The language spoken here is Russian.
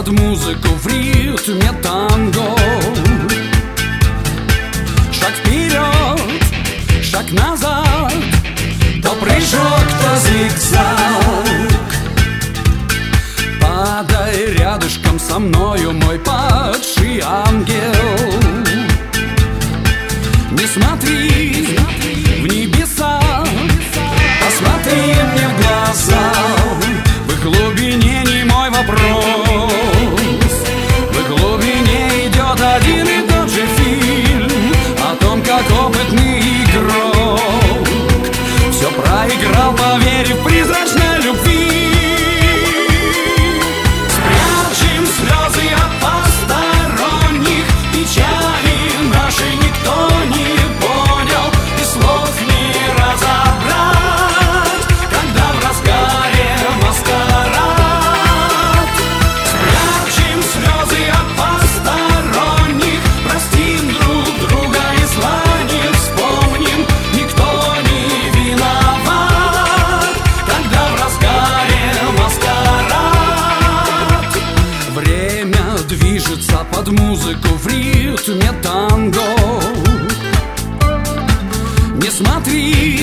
музыку в ритме танго. Шаг вперед, шаг назад, то прыжок, то зигзаг. Падай рядышком со мною, мой падший ангел. Не смотри в небеса, посмотри мне в глаза. В их глубине не мой вопрос, в их глубине идет один и тот же фильм о том, как опытный игрок все проиграл, поверив призрачной любви. Спрячем слезы от посторонних, печали нашей никто не понял, и слов не разобрать, когда в разгаре маскарад. Спрячем слезы от посторонних, простим друг друга и зла не вспомним, никто не виноват, когда в разгаре маскарад. Время движется под музыку в ритме танго. Не смотри